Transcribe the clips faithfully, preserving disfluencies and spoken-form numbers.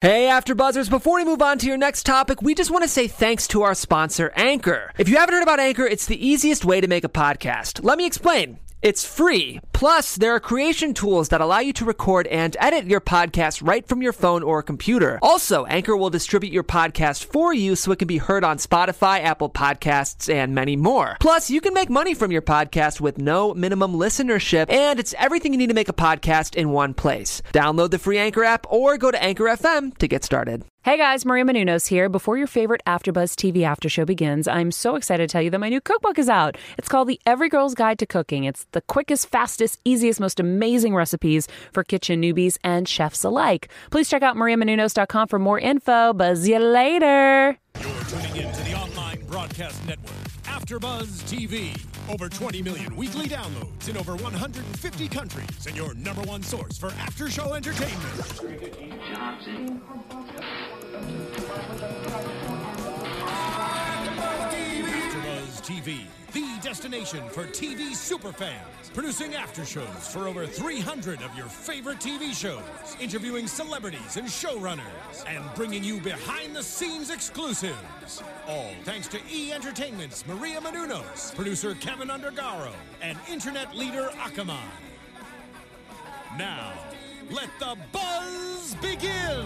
Hey, AfterBuzzers, before we move on to your next topic, we just want to say thanks to our sponsor, Anchor. If you haven't heard about Anchor, it's the easiest way to make a podcast. Let me explain. It's free. Plus, there are creation tools that allow you to record and edit your podcast right from your phone or computer. Also, Anchor will distribute your podcast for you so it can be heard on Spotify, Apple Podcasts, and many more. Plus, you can make money from your podcast with no minimum listenership, and it's everything you need to make a podcast in one place. Download the free Anchor app or go to Anchor F M to get started. Hey guys, Maria Menounos here. Before your favorite AfterBuzz T V after show begins, I'm so excited to tell you that my new cookbook is out. It's called The Every Girl's Guide to Cooking. It's the quickest, fastest, easiest, most amazing recipes for kitchen newbies and chefs alike. Please check out maria menounos dot com for more info. Buzz you later. You're tuning in to the online broadcast network, AfterBuzz T V. Over twenty million weekly downloads in over one hundred fifty countries, and your number one source for after-show entertainment. AfterBuzz T V, the destination for T V superfans, producing aftershows for over three hundred of your favorite T V shows, interviewing celebrities and showrunners, and bringing you behind-the-scenes exclusives. All thanks to E! Entertainment's Maria Menounos, producer Kevin Undergaro, and internet leader Akamai. Now, let the buzz begin!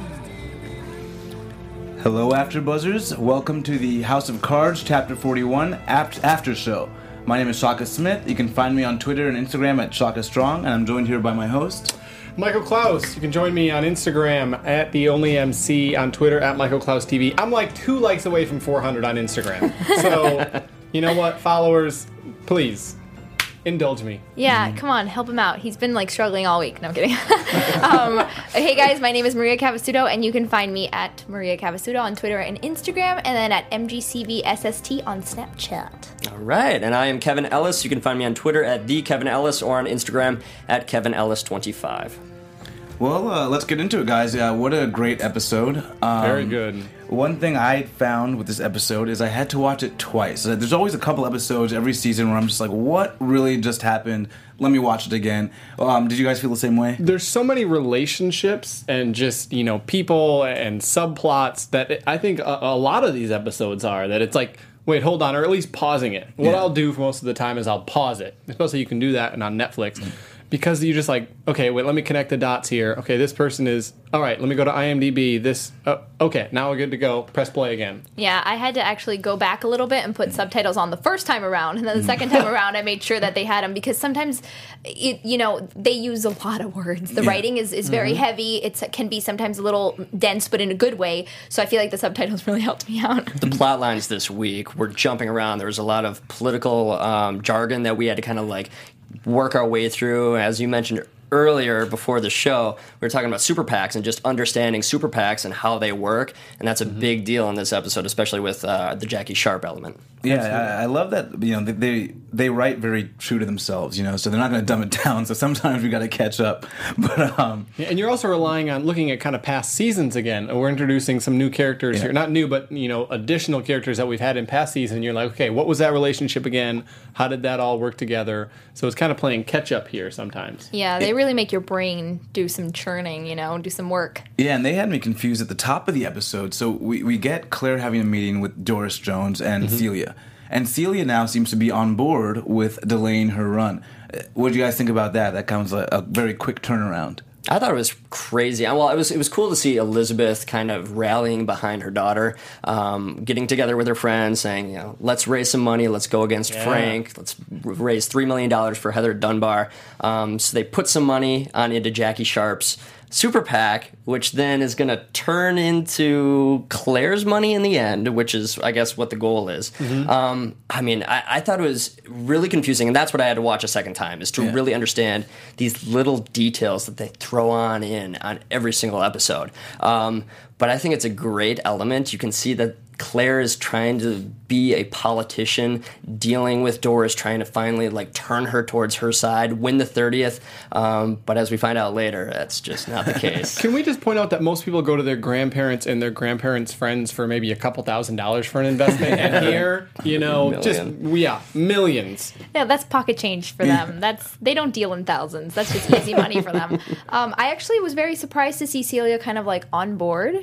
Hello, AfterBuzzers. Welcome to the House of Cards, Chapter forty-one, After Show. My name is Shaka Smith. You can find me on Twitter and Instagram at Shaka Strong, and I'm joined here by my host, Michael Klaus. You can join me on Instagram at the only M C, on Twitter at Michael Klaus T V. I'm like two likes away from four hundred on Instagram. So, you know what, followers, please indulge me. Yeah, come on, help him out. He's been like struggling all week. No, I'm kidding. um, hey guys, my name is Maria Cavasudo, and you can find me at Maria Cavasudo on Twitter and Instagram, and then at M G C V S S T on Snapchat. All right, and I am Kevin Ellis. You can find me on Twitter at the Kevin Ellis or on Instagram at Kevin Ellis twenty-five. Well, uh, let's get into it, guys. Uh, what a great episode. Um, Very good. One thing I found with this episode is I had to watch it twice. There's always a couple episodes every season where I'm just like, what really just happened? Let me watch it again. Um, did you guys feel the same way? There's so many relationships and just, you know, people and subplots that it, I think a, a lot of these episodes are that it's like, wait, hold on, or at least pausing it. What Yeah. I'll do for most of the time is I'll pause it. Especially you can do that and on Netflix. Because you just like, okay, wait, let me connect the dots here. Okay, this person is, all right, let me go to IMDb. This, oh, okay, now we're good to go. Press play again. Yeah, I had to actually go back a little bit and put subtitles on the first time around, and then the second time around I made sure that they had them, because sometimes, it, you know, they use a lot of words. The Yeah. writing is, is very heavy. It can be sometimes a little dense, but in a good way. So I feel like the subtitles really helped me out. The plot lines this week were jumping around. There was a lot of political um, jargon that we had to kind of like work our way through. As you mentioned earlier before the show, we were talking about super PACs and just understanding super PACs and how they work, and that's a mm-hmm. big deal in this episode, especially with uh, the Jackie Sharp element. Yeah, I, I love that. You know, they they write very true to themselves. You know, so they're not going to dumb it down. So sometimes we got to catch up. But um, yeah, and you're also relying on looking at kind of past seasons again. We're introducing some new characters yeah. here, not new, but you know, additional characters that we've had in past seasons. You're like, okay, what was that relationship again? How did that all work together? So it's kind of playing catch up here sometimes. Yeah, they really make your brain do some churning, you know, do some work. Yeah, and they had me confused at the top of the episode. So we, we get Claire having a meeting with Doris Jones and mm-hmm. Celia. And Celia now seems to be on board with delaying her run. What do you guys think about that? That comes a, a very quick turnaround. I thought it was crazy. Well, it was it was cool to see Elizabeth kind of rallying behind her daughter, um, getting together with her friends, saying, you know, let's raise some money, let's go against yeah. Frank, let's raise three million dollars for Heather Dunbar. Um, so they put some money on into Jackie Sharp's super PAC, which then is going to turn into Claire's money in the end, which is, I guess, what the goal is. Mm-hmm. Um, I mean, I, I thought it was really confusing, and that's what I had to watch a second time, is to yeah. really understand these little details that they throw on in on every single episode. Um, but I think it's a great element. You can see that Claire is trying to be a politician, dealing with Doris, trying to finally like turn her towards her side, win the thirtieth. Um, but as we find out later, that's just not the case. Can we just point out that most people go to their grandparents and their grandparents' friends for maybe a couple thousand dollars for an investment, and here, you know, Million. just yeah, millions. Yeah, that's pocket change for them. That's they don't deal in thousands. That's just easy money for them. Um, I actually was very surprised to see Celia kind of like on board.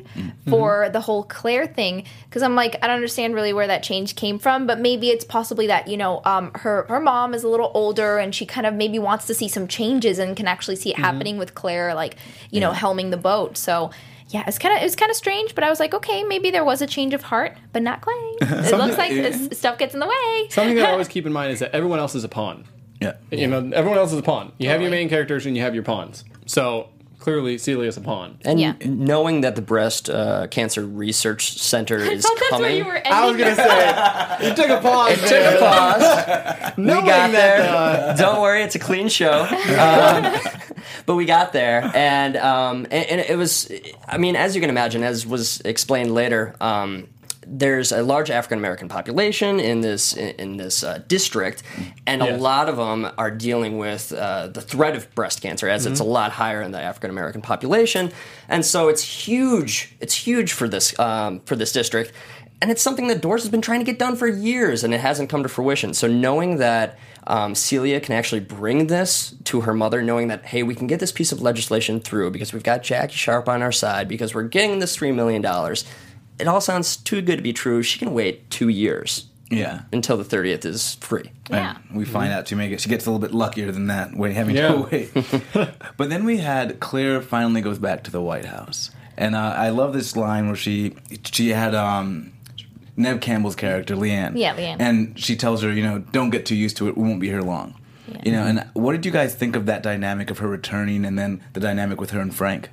for the whole Claire thing, because I'm like, I don't understand really where that change came from, but maybe it's possibly that, you know, um, her, her mom is a little older and she kind of maybe wants to see some changes and can actually see it happening with Claire, like, you know, helming the boat. So yeah, it's kind of it was kind of strange, but I was like, okay, maybe there was a change of heart, but not quite. It looks like this stuff gets in the way. Something that I always keep in mind is that everyone else is a pawn. Yeah. You know, everyone else is a pawn. You have your Totally. main characters and you have your pawns. So clearly, Celia's a pawn. And Yeah. knowing that the breast uh, cancer research center I is thought that's coming, where you were ending. I was gonna say you took a pause. took a pause. we Knowing got that, there. uh, Don't worry, it's a clean show. Um, but we got there, and, um, and and it was. I mean, as you can imagine, as was explained later. Um, There's a large African American population in this in, in this uh, district, and a Yes. lot of them are dealing with uh, the threat of breast cancer, as it's a lot higher in the African American population, and so it's huge. It's huge for this um, for this district, and it's something that Doris has been trying to get done for years, and it hasn't come to fruition. So knowing that um, Celia can actually bring this to her mother, knowing that, hey, we can get this piece of legislation through because we've got Jackie Sharp on our side, because we're getting this three million dollars. It all sounds too good to be true. She can wait two years Yeah. until the thirtieth is free. Yeah. And we find out she may get, she gets a little bit luckier than that, wait, having Yeah. to wait. But then we had Claire finally goes back to the White House, and uh, I love this line where she she had um, Neve Campbell's character Leanne. Yeah, Leanne. And she tells her, you know, don't get too used to it. We won't be here long. Yeah. You know, and what did you guys think of that dynamic of her returning, and then the dynamic with her and Frank?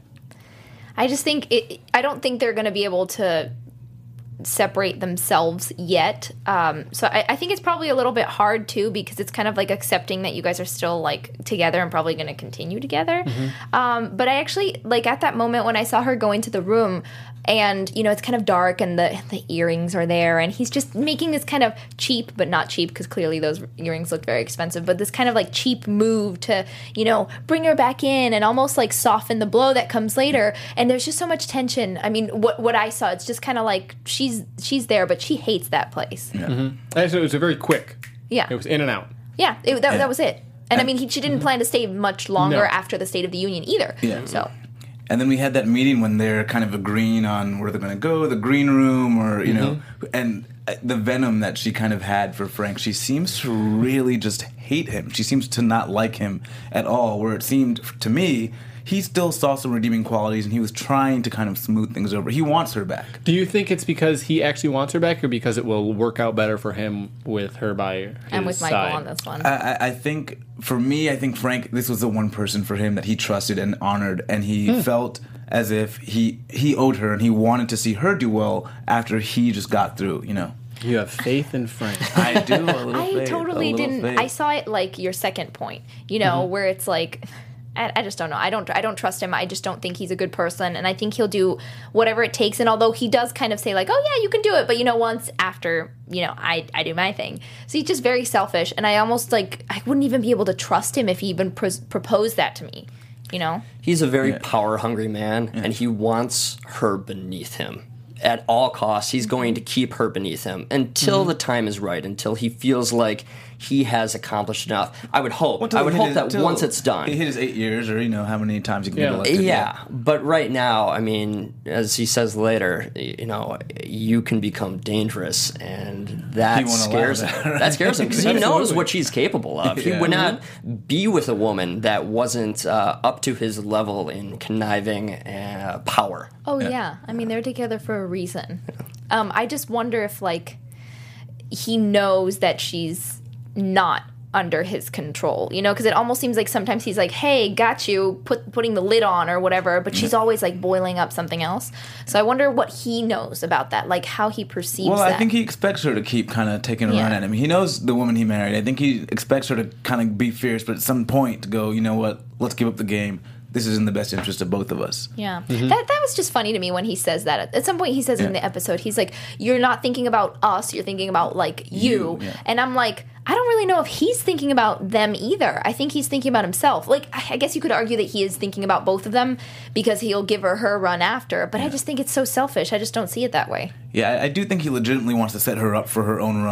I just think it, I don't think they're going to be able to separate themselves yet. Um, so I, I think it's probably a little bit hard too, because it's kind of like accepting that you guys are still like together and probably going to continue together. Um, but I actually like at that moment when I saw her go into the room, and you know it's kind of dark and the the earrings are there, and he's just making this kind of cheap, but not cheap because clearly those earrings look very expensive, but this kind of like cheap move to, you know, bring her back in and almost like soften the blow that comes later. And there's just so much tension. I mean, what what I saw, it's just kind of like she's she's there, but she hates that place. Yeah, Actually, it was a very quick. yeah, It was in and out. yeah it, that, that was it. And I mean, he, she didn't plan to stay much longer No. after the State of the Union either. Yeah. So And then we had that meeting when they're kind of agreeing on where they're going to go, the green room, or, you know, and the venom that she kind of had for Frank. She seems to really just hate him. She seems to not like him at all, where it seemed to me he still saw some redeeming qualities and he was trying to kind of smooth things over. He wants her back. Do you think it's because he actually wants her back, or because it will work out better for him with her by his I'm with Michael side? on this one. I, I- I think, for me, I think Frank, this was the one person for him that he trusted and honored, and he felt as if he he owed her and he wanted to see her do well after he just got through, you know. You have faith in Frank. I do, a little I faith, a totally little didn't. faith. I saw it like your second point, you know, where it's like, I, I just don't know. I don't. I don't trust him. I just don't think he's a good person, and I think he'll do whatever it takes. And although he does kind of say like, "Oh yeah, you can do it," but you know, once after, you know, I I do my thing. So he's just very selfish, and I almost like I wouldn't even be able to trust him if he even pros- proposed that to me. You know. He's a very Yeah. power-hungry man, and he wants her beneath him. At all costs, he's going to keep her beneath him until the time is right, until he feels like he has accomplished enough. I would hope. Until I would he hope hit that his- till once it's done. He hit his eight years, or, you know, how many times he can Yeah. get elected. Yeah, but right now, I mean, as he says later, you know, you can become dangerous, and that He won't allow scares that, him. right? That scares him because he knows Absolutely. what she's capable of. He Yeah. would not be with a woman that wasn't uh, up to his level in conniving uh, power. Oh yeah. I mean, they're together for a reason. Um, I just wonder if like he knows that she's not under his control, you know, because it almost seems like sometimes he's like, "Hey, got you," put putting the lid on or whatever, but she's always like boiling up something else. So I wonder what he knows about that, like how he perceives Well, that. I think he expects her to keep kind of taking a Yeah. run at him. He knows the woman he married. I think he expects her to kind of be fierce, but at some point to go, you know what, let's give up the game. This is in the best interest of both of us. Yeah, that that was just funny to me when he says that. At some point, he says in Yeah. the episode, he's like, "You're not thinking about us. You're thinking about like you." You, yeah. And I'm like, I don't really know if he's thinking about them either. I think he's thinking about himself. Like, I I guess you could argue that he is thinking about both of them because he'll give her her run after. But I just think it's so selfish. I just don't see it that way. Yeah, I, I do think he legitimately wants to set her up for her own run,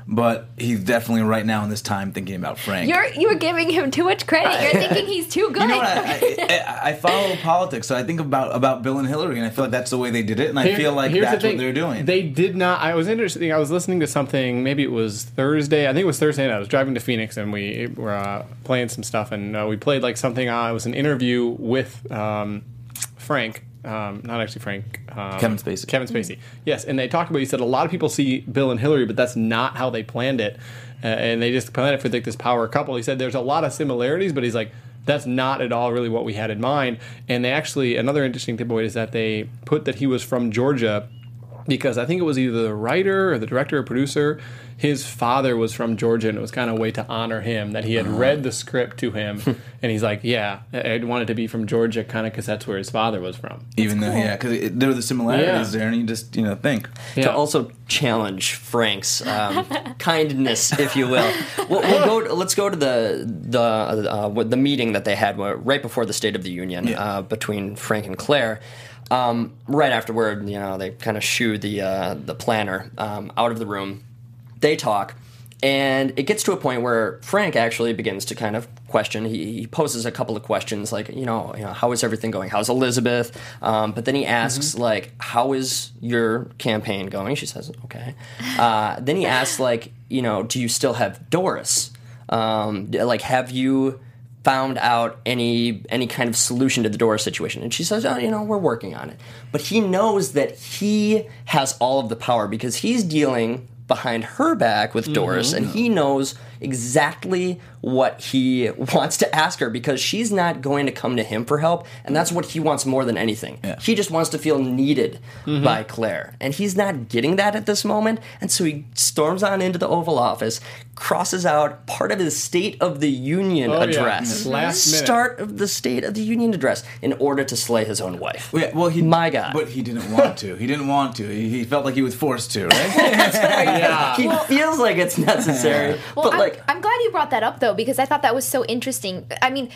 but he's definitely right now in this time thinking about Frank. You're you're giving him too much credit. You're thinking he's too good. You know what? I, I, I follow politics, so I think about about Bill and Hillary, and I feel like that's the way they did it, and I Here- feel like here's the that's thing. what they're doing. They did not. I was interested. I was listening to something. Maybe it was Thursday. I think it was Thursday. And I was driving to Phoenix, and we were uh, playing some stuff, and uh, we played like something. Uh, it was an interview with um, Frank. Um, not actually Frank. Um, Kevin Spacey. Kevin Spacey. Yes, and they talked about. He said a lot of people see Bill and Hillary, but that's not how they planned it, uh, and they just planned it for like this power couple. He said there's a lot of similarities, but he's like, that's not at all really what we had in mind. And they actually, another interesting tip is that they put that he was from Georgia because I think it was either the writer or the director or producer. His father was from Georgia, and it was kind of a way to honor him that he had Uh-huh. read the script to him, and he's like, "Yeah, I wanted to be from Georgia, kind of because that's where his father was from." Even though, yeah, because there were the similarities Yeah. there, and you just, you know, think. Yeah. To also challenge Frank's um, kindness, if you will. We'll, we'll go. To, let's go to the the uh, what- the meeting that they had where- right before the State of the Union Yeah. uh, between Frank and Claire. Um, right afterward, you know, they kind of shoo the uh, the planner um, out of the room. They talk, and it gets to a point where Frank actually begins to kind of question. He, he poses a couple of questions, like, you know, you know, how is everything going? How's Elizabeth? Um, but then he asks, Mm-hmm. like, how is your campaign going? She says, okay. Uh, then he asks, like, you know, do you still have Doris? Um, like, have you found out any any kind of solution to the Doris situation? And she says, oh, you know, we're working on it. But he knows that he has all of the power because he's dealing behind her back with Doris, and he knows exactly what he wants to ask her because she's not going to come to him for help, and that's what he wants more than anything. Yeah. He just wants to feel needed by Claire, and he's not getting that at this moment, and so he storms on into the Oval Office, crosses out part of his State of the Union Oh, yeah. address, Last minute. start of the State of the Union address, in order to slay his own wife. Yeah, well, he, My God. But he didn't want to. He didn't want to. He, he felt like he was forced to, right? Yeah. He feels like it's necessary, Well, but I'm, like, I'm glad you brought that up, though, because I thought that was so interesting. I mean,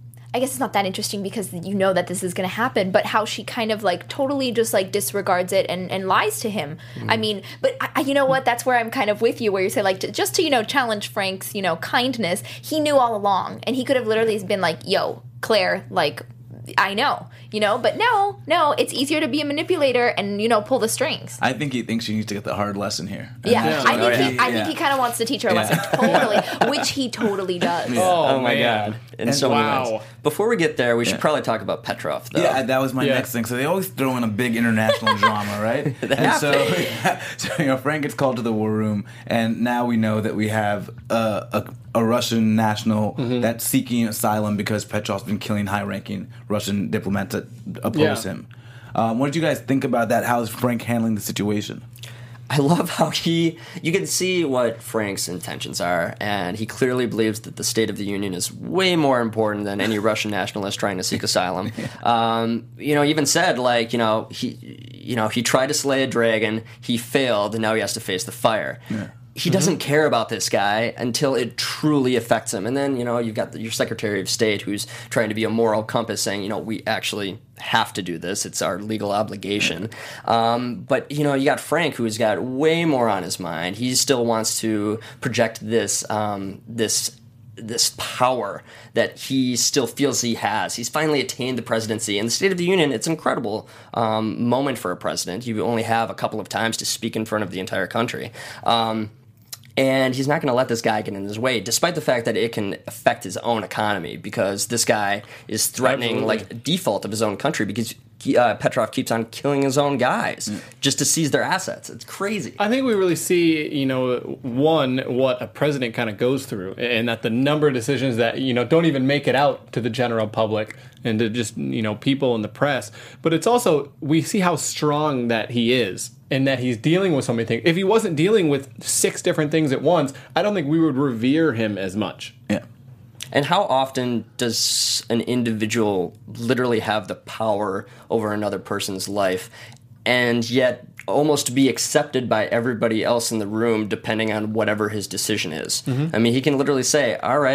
I guess it's not that interesting because you know that this is going to happen, but how she kind of like totally just like disregards it and, and lies to him. Mm-hmm. I mean, but I, I- you know what? That's where I'm kind of with you, where you say like, to, just to, you know, challenge Frank's, you know, kindness. He knew all along, and he could have literally been like, yo, Claire, like, I know, you know, but no, no, it's easier to be a manipulator and, you know, pull the strings. I think he thinks she needs to get the hard lesson here. Yeah, Yeah. I think he, Yeah. I think he kind of wants to teach her a Yeah. lesson, totally, which he totally does. Oh, oh my man. God. In so many Wow. ways. Before we get there, we should Yeah. probably talk about Petrov, though. Yeah, that was my Yeah. next thing. So they always throw in a big international drama, right? and have so, so you know, Frank gets called to the war room, and now we know that we have uh, a, a Russian national Mm-hmm. that's seeking asylum because Petrov's been killing high-ranking Russian diplomats that oppose Yeah. him. Um, what did you guys think about that? How is Frank handling the situation? I love how he, you can see what Frank's intentions are, and he clearly believes that the State of the Union is way more important than any Russian nationalist trying to seek asylum. Um, you know, he even said, like, you know, he, you know, he tried to slay a dragon, he failed, and now he has to face the fire. He doesn't care about this guy until it truly affects him. And then, you know, you've got the, your Secretary of State who's trying to be a moral compass saying, you know, we actually have to do this. It's our legal obligation. Um, but, you know, you got Frank who's got way more on his mind. He still wants to project this, um, this, this power that he still feels he has. He's finally attained the presidency. In the State of the Union, it's an incredible um, moment for a president. You only have a couple of times to speak in front of the entire country. Um, And he's not going to let this guy get in his way, despite the fact that it can affect his own economy, because this guy is threatening Absolutely. like default of his own country because he, uh, Petrov keeps on killing his own guys just to seize their assets. It's crazy. I think we really see, you know, one, what a president kind of goes through, and that the number of decisions that, you know, don't even make it out to the general public and to just, you know, people in the press. But it's also, we see how strong that he is and that he's dealing with so many things. If he wasn't dealing with six different things at once, I don't think we would revere him as much. Yeah. And how often does an individual literally have the power over another person's life and yet almost be accepted by everybody else in the room depending on whatever his decision is? I mean, he can literally say, all right,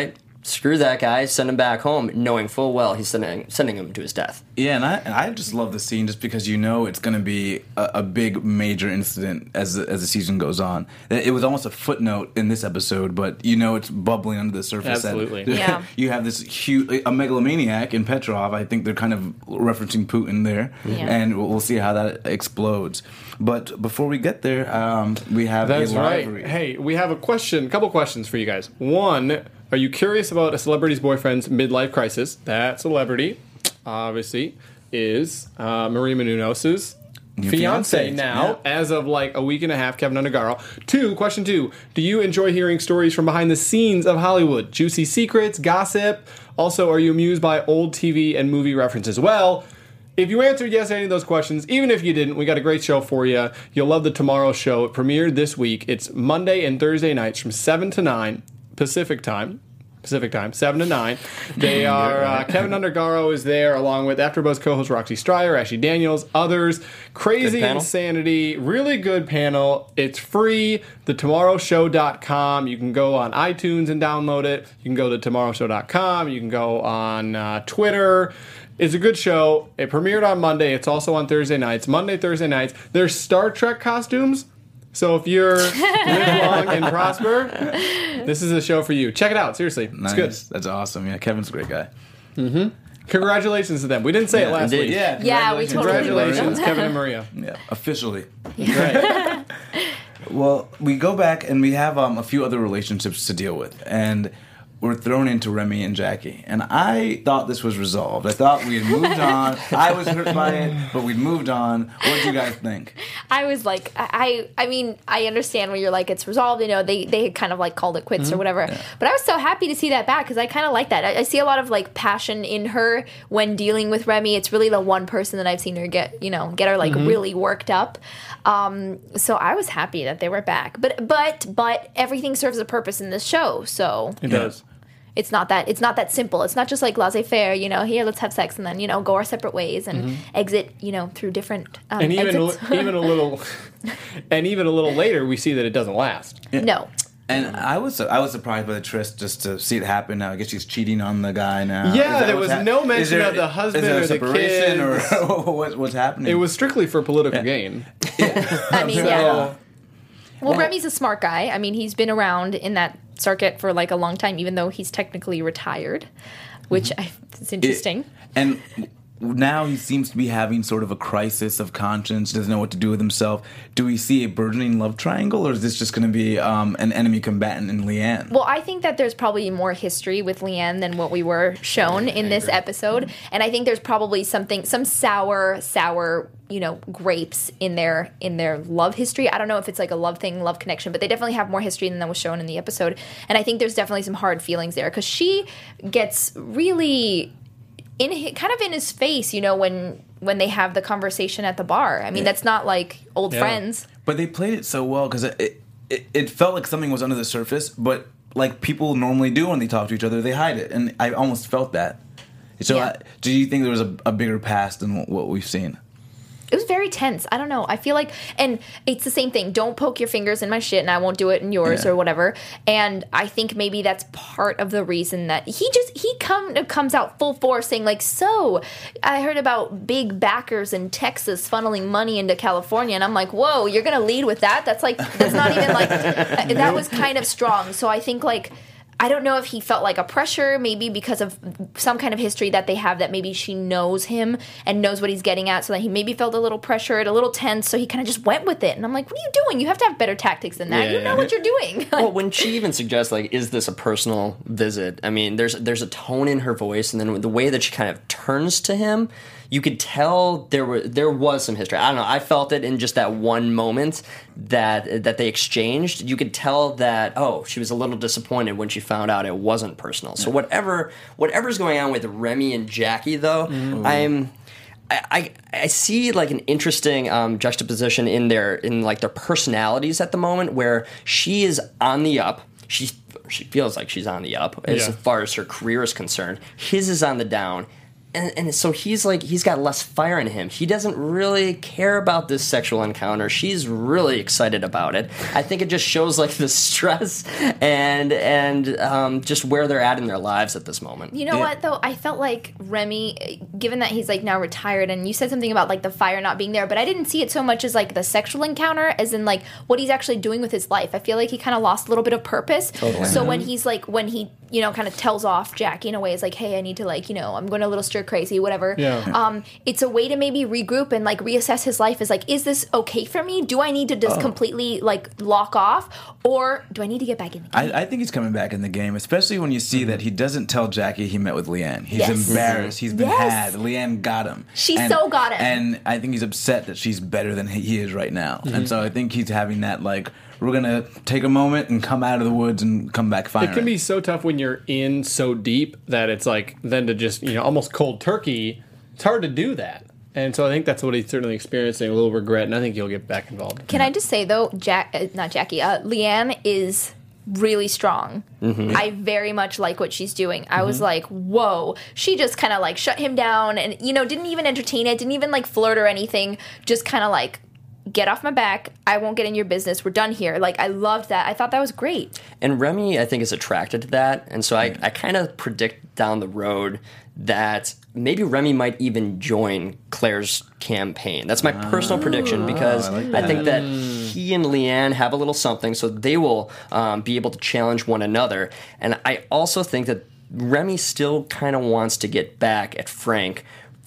screw that guy, send him back home, knowing full well he's sending sending him to his death. Yeah, and I and I just love the scene just because you know it's going to be a, a big major incident as the, as the season goes on. It was almost a footnote in this episode, but you know it's bubbling under the surface. Absolutely. That, Yeah. You have this huge a megalomaniac in Petrov. I think they're kind of referencing Putin there, Yeah. and we'll, we'll see how that explodes. But before we get there, um, we have That's a right. library. Hey, we have a question, a couple questions for you guys. One, are you curious about a celebrity's boyfriend's midlife crisis? That celebrity, obviously, is uh, Maria Menounos' New fiance fiancé, now, yeah. as of like a week and a half, Kevin Undergaro. Two, question two, do you enjoy hearing stories from behind the scenes of Hollywood? Juicy secrets, gossip? Also, are you amused by old T V and movie references? Well, if you answered yes to any of those questions, even if you didn't, we got a great show for you. You'll love the Tomorrow Show. It premiered this week. It's Monday and Thursday nights from seven to nine Pacific time. Pacific time, seven to nine. They are, uh, Kevin Undergaro is there along with AfterBuzz co-host Roxy Stryer, Ashley Daniels, others. Crazy Good panel. insanity, really good panel. It's free, the tomorrow show dot com. You can go on iTunes and download it. You can go to tomorrow show dot com. You can go on uh, Twitter. It's a good show. It premiered on Monday. It's also on Thursday nights. Monday, Thursday nights. There's Star Trek costumes. So if you're live long and prosper, this is a show for you. Check it out. Seriously, Nice. it's good. That's awesome. Yeah, Kevin's a great guy. Congratulations to them. We didn't say it last indeed. week. Yeah, Yeah, we totally Congratulations, would've. Kevin and Maria. Yeah, officially. Right. Well, we go back and we have um, a few other relationships to deal with, and we're thrown into Remy and Jackie. And I thought this was resolved. I thought we had moved on. I was hurt by it, but we'd moved on. What did you guys think? I was like, I, I mean, I understand where you're like, it's resolved. You know, they, they had kind of like called it quits or whatever. But I was so happy to see that back because I kind of like that. I, I see a lot of like passion in her when dealing with Remy. It's really the one person that I've seen her get, you know, get her like really worked up. Um, so I was happy that they were back. But but but everything serves a purpose in this show. So It does. it's not that it's not that simple. It's not just like laissez-faire, you know, here let's have sex and then, you know, go our separate ways and exit, you know, through different um, And even a, exits. even a little, and even a little later, we see that it doesn't last. No. And I was I was surprised by the tryst just to see it happen now. I guess she's cheating on the guy now. Yeah, Is that there what's was no mention is there- of the husband is there or a the separation kids. or what, what's happening? It was strictly for political gain. I mean, So, yeah. Well, Remy's a smart guy. I mean, he's been around in that circuit for like a long time, even though he's technically retired, which I, it's interesting. It- and now he seems to be having sort of a crisis of conscience, doesn't know what to do with himself. Do we see a burgeoning love triangle, or is this just going to be um, an enemy combatant in Leanne? Well, I think that there's probably more history with Leanne than what we were shown in this episode. And I think there's probably something, some sour, sour, you know, grapes in their in their love history. I don't know if it's like a love thing, love connection, but they definitely have more history than that was shown in the episode. And I think there's definitely some hard feelings there because she gets really in hi- kind of in his face, you know, when when they have the conversation at the bar. I mean, that's not like old Yeah. friends. But they played it so well because it, it it felt like something was under the surface, but like people normally do when they talk to each other, they hide it, and I almost felt that. So, Yeah. I, do you think there was a, a bigger past than what we've seen? It was very tense. I don't know. I feel like, and it's the same thing. Don't poke your fingers in my shit, and I won't do it in yours Yeah. or whatever. And I think maybe that's part of the reason that he just he come comes out full force saying like, so I heard about big backers in Texas funneling money into California, and I'm like, whoa, you're gonna lead with that? That's like that's not even like that was kind of strong. So I think like. I don't know if he felt like a pressure, maybe because of some kind of history that they have that maybe she knows him and knows what he's getting at, so that he maybe felt a little pressured, a little tense, so he kind of just went with it. And I'm like, what are you doing? You have to have better tactics than that. Yeah. You know what you're doing. Well, when she even suggests, like, is this a personal visit? I mean, there's there's a tone in her voice, and then the way that she kind of turns to him, you could tell there were there was some history. I don't know. I felt it in just that one moment that that they exchanged. You could tell that oh, she was a little disappointed when she found out it wasn't personal. So whatever whatever's going on with Remy and Jackie, though, I'm. I, I I see like an interesting um, juxtaposition in their in like their personalities at the moment, where she is on the up. She she feels like she's on the up as Yeah. far as her career is concerned. His is on the down. And, and so he's like, he's got less fire in him. He doesn't really care about this sexual encounter. She's really excited about it. I think it just shows like the stress and and um, just where they're at in their lives at this moment. You know Yeah. what, though? I felt like Remy, given that he's like now retired, and you said something about like the fire not being there, but I didn't see it so much as like the sexual encounter as in like what he's actually doing with his life. I feel like he kind of lost a little bit of purpose. Totally. So when he's like, when he, you know, kind of tells off Jackie in a way, is like, hey, I need to like, you know, I'm going a little stir crazy, whatever. Yeah. Um, it's a way to maybe regroup and like reassess his life. Is like, is this okay for me? Do I need to just completely like lock off, or do I need to get back in the game? I, I think he's coming back in the game, especially when you see that he doesn't tell Jackie he met with Leanne. He's Yes. embarrassed. He's been Yes. had. Leanne got him. She so got him. And I think he's upset that she's better than he he is right now. And so I think he's having that, like, we're going to take a moment and come out of the woods and come back firing. It can be so tough when you're in so deep that it's like, then to just, you know, almost cold turkey, it's hard to do that. And so I think that's what he's certainly experiencing, a little regret, and I think he'll get back involved. Can I just say though, Jack, uh, not Jackie, uh, Leanne is really strong. Mm-hmm. I very much like what she's doing. I was like, whoa. She just kind of like shut him down and, you know, didn't even entertain it, didn't even like flirt or anything. Just kind of like, get off my back. I won't get in your business. We're done here. Like, I loved that. I thought that was great. And Remy, I think, is attracted to that. And so I, I kind of predict down the road that maybe Remy might even join Claire's campaign. That's my personal prediction, because I like I think that he and Leanne have a little something, so they will um, be able to challenge one another. And I also think that Remy still kind of wants to get back at Frank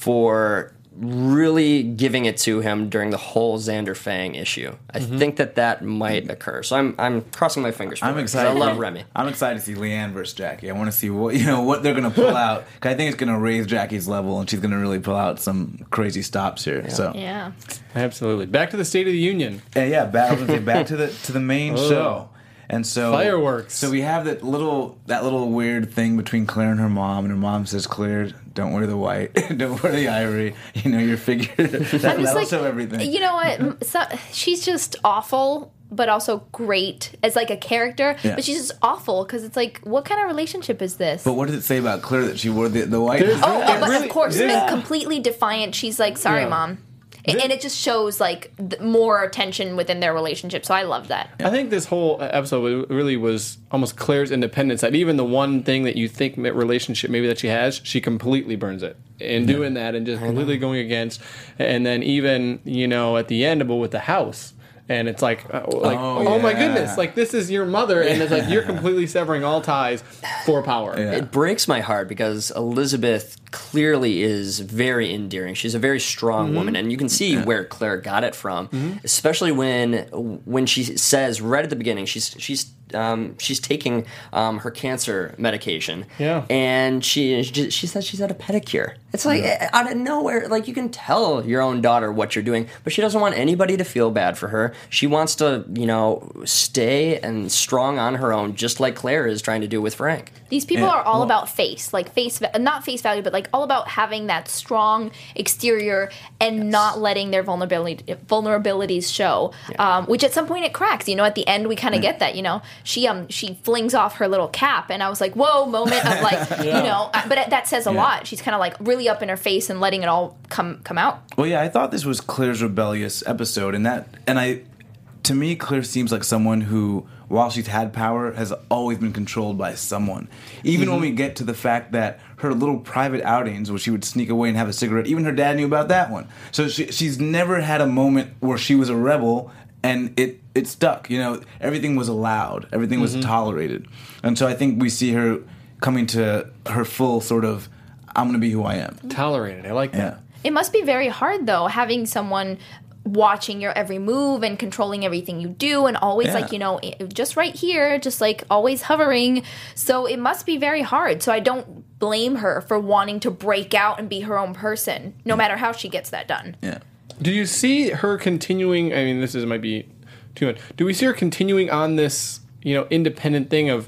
for really giving it to him during the whole Xander Fang issue. I think that that might occur. So I'm I'm crossing my fingers for I'm it, 'cause excited. I love Remy. I'm excited to see Leanne versus Jackie. I want to see what you know what they're going to pull out. 'Cause I think it's going to raise Jackie's level, and she's going to really pull out some crazy stops here. So Yeah. Absolutely. Back to the State of the Union. And yeah, back, I was gonna say, back to the to the main Oh. show. And so Fireworks. So we have that little that little weird thing between Claire and her mom, and her mom says, "Claire, don't wear the white, don't wear the ivory. You know your figure. that, I'm just that'll like, show everything." you know what? M- So, she's just awful, but also great as like a character. Yeah. But she's just awful because it's like, what kind of relationship is this? But what does it say about Claire that she wore the the white? There's- Oh, It but really- of course, yeah. and completely defiant. She's like, "Sorry, Yeah. mom," A- and it just shows like th- more tension within their relationship. So I love that. I think this whole episode really was almost Claire's independence. That even the one thing that you think ma- relationship maybe that she has, she completely burns it in doing that and just completely going against. And then even you know at the end, but with the house. And it's like, uh, like, Oh, oh, my yeah. goodness, like this is your mother, and it's like you're completely severing all ties for power. Yeah. It breaks my heart because Elizabeth clearly is very endearing. She's a very strong woman, and you can see where Claire got it from, especially when when she says right at the beginning she's she's um, she's taking um, her cancer medication, Yeah. and she she says she's at a pedicure. It's like out of nowhere, like you can tell your own daughter what you're doing, but she doesn't want anybody to feel bad for her. She wants to, you know, stay and strong on her own, just like Claire is trying to do with Frank. These people Yeah, are all well- about face, like face, va- not face value, but like all about having that strong exterior and not letting their vulnerability vulnerabilities show. Um, which at some point it cracks. You know, at the end we kind of get that. You know, she um she flings off her little cap, and I was like, whoa, moment of like, you know. uh, But that says a Yeah. lot. She's kind of like really up in her face and letting it all come come out. Well, yeah, I thought this was Claire's rebellious episode, and that, and I, to me, Claire seems like someone who, while she's had power, has always been controlled by someone. Even when we get to the fact that her little private outings, where she would sneak away and have a cigarette, even her dad knew about that one. So she, she's never had a moment where she was a rebel, and it it stuck. You know, everything was allowed, everything was tolerated, and so I think we see her coming to her full sort of, I'm going to be who I am. Tolerated. I like that. Yeah. It must be very hard though, having someone watching your every move and controlling everything you do, and always Yeah. like, you know, i- just right here, just like always hovering. So it must be very hard. So I don't blame her for wanting to break out and be her own person, no matter how she gets that done. Yeah. Do you see her continuing? I mean, this is might be too much. Do we see her continuing on this, you know, independent thing of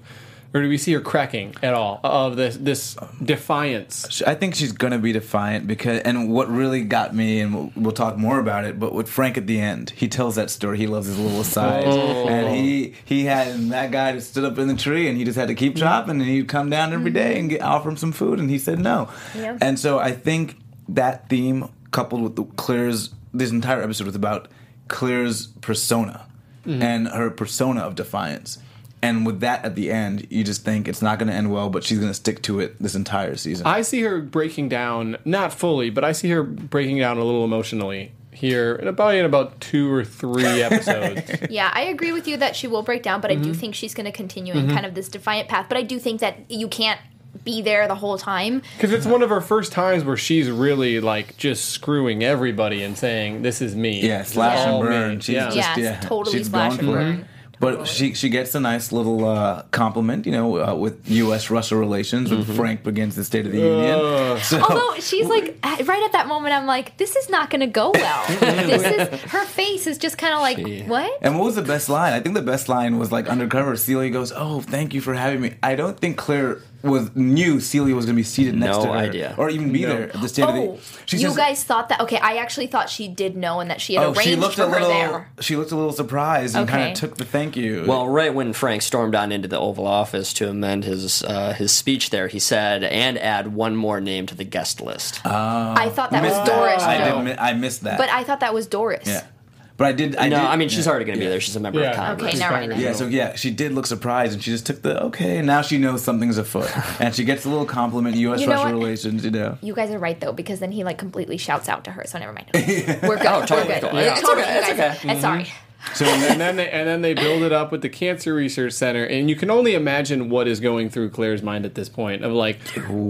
or do we see her cracking at all of this this defiance? I think she's gonna be defiant because, and what really got me, and we'll, we'll talk more about it. But with Frank at the end, he tells that story. He loves his little asides, Oh. and he he had and that guy just stood up in the tree, and he just had to keep chopping, and he'd come down every day and get, offer him some food, and he said no. Yeah. And so I think that theme, coupled with the Claire's, this entire episode was about Claire's persona and her persona of defiance. And with that at the end, you just think it's not going to end well, but she's going to stick to it this entire season. I see her breaking down, not fully, but I see her breaking down a little emotionally here in about in about two or three episodes. Yeah, I agree with you that she will break down, but I do think she's going to continue in kind of this defiant path. But I do think that you can't be there the whole time. Because it's one of her first times where she's really like just screwing everybody and saying, "This is me." Yeah, slash All and burn. me. She's Yeah. just, Yes, yeah, totally she's slash going and for it. burn. But she she gets a nice little uh, compliment, you know, uh, with U S Russia relations when Frank begins the State of the Union. So, Although she's like, right at that moment, I'm like, this is not going to go well. This is her face is just kind of like, She- what? and what was the best line? I think the best line was like undercover. Celia goes, "Oh, thank you for having me." I don't think Claire was knew Celia was going to be seated next No to her, idea. or even be No. there at the State of Oh, the. She you just- guys thought that? Okay, I actually thought she did know and that she had Oh, arranged she looked for a her little. there. She looked a little surprised and kind Okay. of took the thank you. Well, right when Frank stormed on into the Oval Office to amend his uh, his speech there, he said, "And add one more name to the guest list." I thought that was missed Doris. I, though. did, mi- I missed that. But I thought that was Doris. yeah, but I did. I no, did, I mean she's yeah. already going to be there. She's a member Yeah. of Congress. Okay, never mind. then. Yeah, so yeah, she did look surprised, and she just took the okay. Now she knows something's afoot, and she gets a little compliment. U S You know Russia what? relations, you know. You guys are right though, because then he like completely shouts out to her. So never mind. We're good. Oh, totally, We're good. totally. It's It's totally. okay, You it's guys- okay. and sorry. So and then they and then they build it up with the Cancer Research Center, and you can only imagine what is going through Claire's mind at this point of like,